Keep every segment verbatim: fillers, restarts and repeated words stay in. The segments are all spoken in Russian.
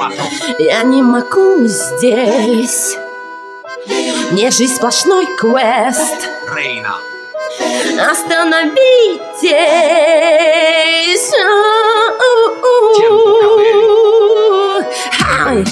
Я не могу здесь. Мне жизнь сплошной квест. Остановитесь. Ай.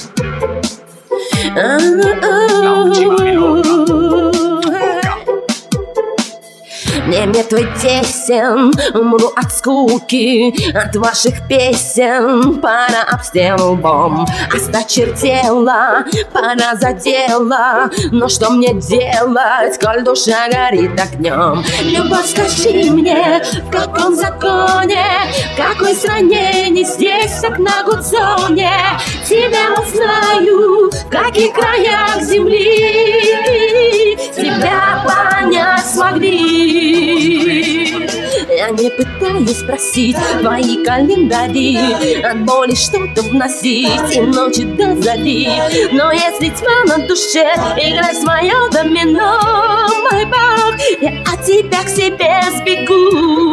Мне мертвый тесен, умру от скуки, от ваших песен. Пора об стену лбом осточертела, пора за дело. Но что мне делать, коль душа горит огнем? Любовь, скажи мне, в каком законе, в какой стране, не здесь, так на Гудзоне. Тебя узнаю, в каких краях земли, тебя понять смогли. Я не пытаюсь спросить твои календари, от боли что-то вносить и ночи до зари. Но если тьма на душе, играй свое домино, мой бог, я от тебя к себе сбегу.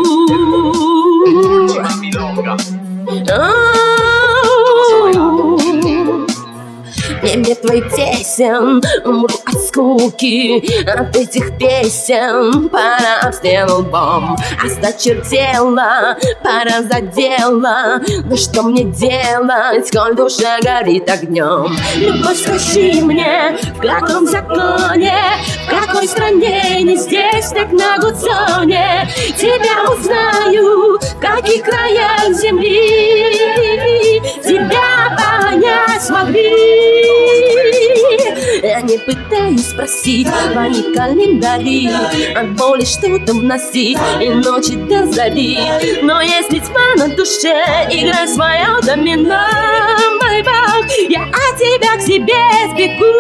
Мне мертвый тесен, умру от скуки, от этих песен. Пора об стену лбом осточертела, пора за дело. Но что мне делать, коль душа горит огнем? Любовь, скажи мне, в каком законе, в какой стране, не здесь, так на Гудзоне. Тебя узнаю, в каких краях земли, тебя понять смогли. Я не пытаюсь спросить твои календари, от боли что-то вносить и ночи до зари. Но если тьма на душе, играй свое домино, мой бог, я от тебя к себе сбегу.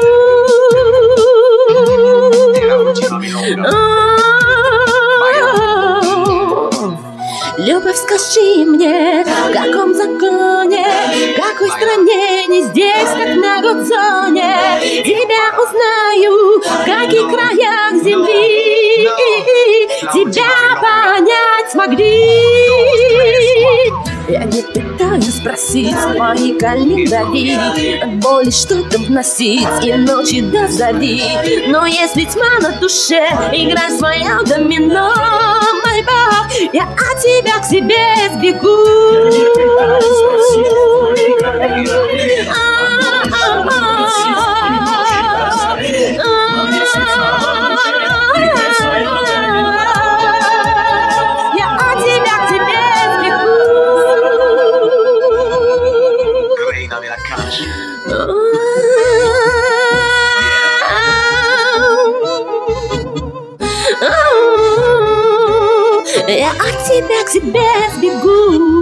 Любовь, скажи мне, в каком законе, в какой стране, не здесь, так на Гудзоне. Тебя узнаю, в каких краях земли, тебя понять смогли. Я не пытаюсь спросить твои календари, от боли что-то вносить и ночи до зари. Но если тьма на душе, играй свое домино, мой бог, я от тебя к себе сбегу. Я от тебя к себе сбегу.